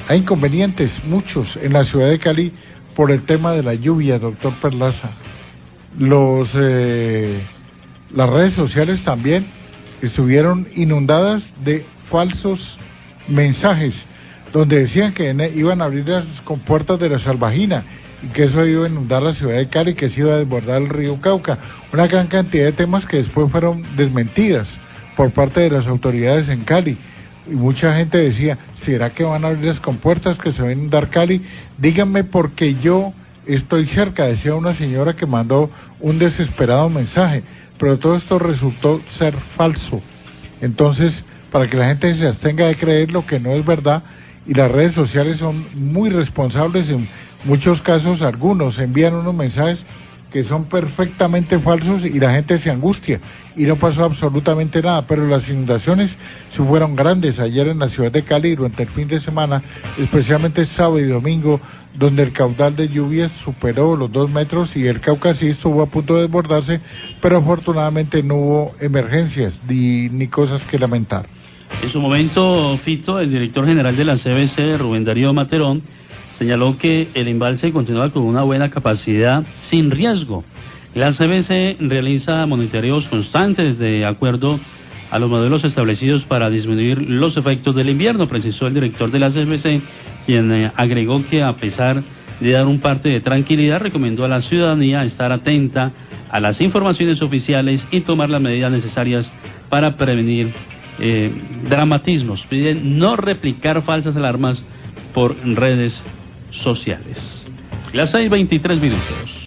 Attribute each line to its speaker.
Speaker 1: Hay inconvenientes, muchos, en la ciudad de Cali por el tema de la lluvia, doctor Perlaza. Las redes sociales también estuvieron inundadas de falsos mensajes, donde decían que iban a abrir las compuertas de la Salvajina y que eso iba a inundar la ciudad de Cali, que se iba a desbordar el río Cauca. Una gran cantidad de temas que después fueron desmentidas por parte de las autoridades en Cali. Y mucha gente decía, ¿será que van a abrir las compuertas, que se va a inundar Cali? Díganme porque yo estoy cerca, decía una señora que mandó un desesperado mensaje, pero todo esto resultó ser falso. Entonces, para que la gente se abstenga de creer lo que no es verdad, y las redes sociales son muy responsables en muchos casos. Algunos envían unos mensajes que son perfectamente falsos y la gente se angustia y no pasó absolutamente nada, pero las inundaciones sí fueron grandes ayer en la ciudad de Cali durante el fin de semana, especialmente sábado y domingo, donde el caudal de lluvias superó los 2 metros y el Cauca sí estuvo a punto de desbordarse, pero afortunadamente no hubo emergencias ni cosas que lamentar.
Speaker 2: En su momento, Fito, el director general de la CBC, Rubén Darío Materón, señaló que el embalse continúa con una buena capacidad sin riesgo. La CBC realiza monitoreos constantes de acuerdo a los modelos establecidos para disminuir los efectos del invierno, precisó el director de la CBC, quien agregó que a pesar de dar un parte de tranquilidad, recomendó a la ciudadanía estar atenta a las informaciones oficiales y tomar las medidas necesarias para prevenir dramatismos. Piden no replicar falsas alarmas por redes sociales. Las 6:23 minutos.